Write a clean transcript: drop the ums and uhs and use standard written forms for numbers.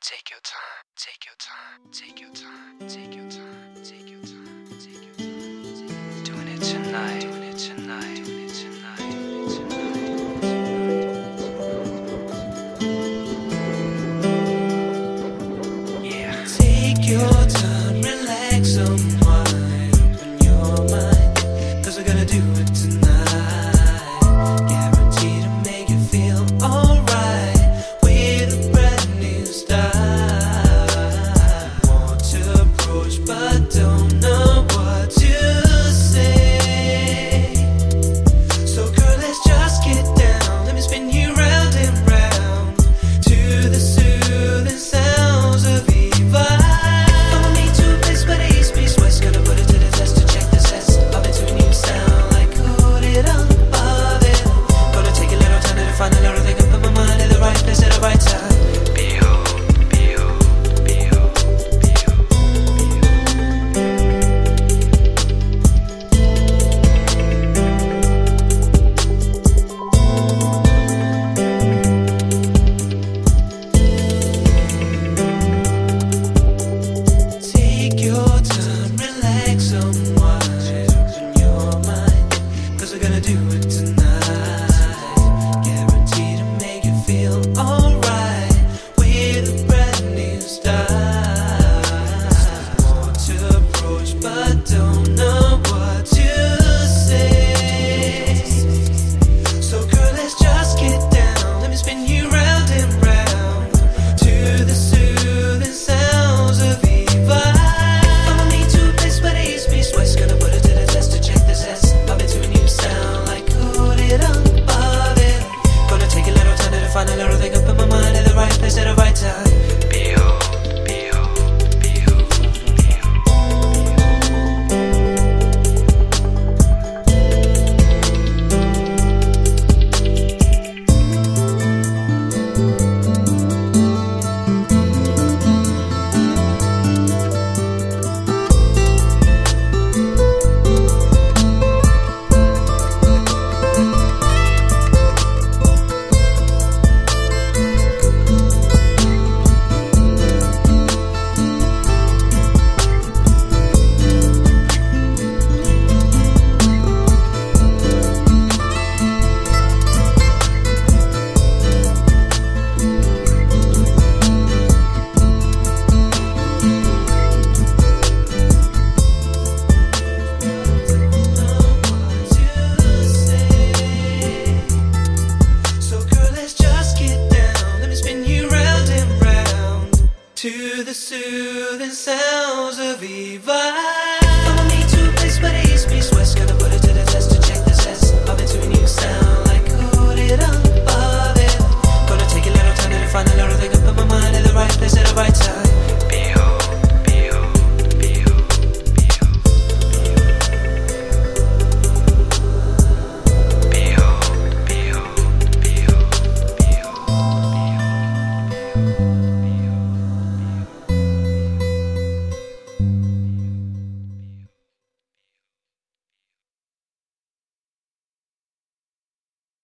Take your time, take your time, take your time, take your time, take your time, take your time. Doing it tonight, doing it tonight, doing it tonight, doing it tonight. Yeah. Take your time, relax, unwind, open your mind, 'cause we're gonna do it tonight. Guaranteed to make you feel alright with a brand new style. Want to approach but don't know what to say. So girl, let's just get down. Let me spin you round and round to the soothing sounds of Eva. Follow me to a place where the east meets west. Gonna put it to the test to check the sense of it to a new sound like put it up above it. Gonna take a little time to find a little thing and put my mind in the right place at the right time. Take your time, relax, unwind, open your mind, 'cause we're gonna do it tonight. Guaranteed to make you feel alright with a brand new style. Want to approach but don't know what to say. So girl, let's just get down. Let me spin you round and round to the soothing sounds of Eva. Follow me to a place where the east meets west. Gonna put it to the test to check the sense of it to a new sound like put it up above it. Gonna take a little time to find a little thing and put my mind in the right place at the right time. To the soothing sounds of Eva.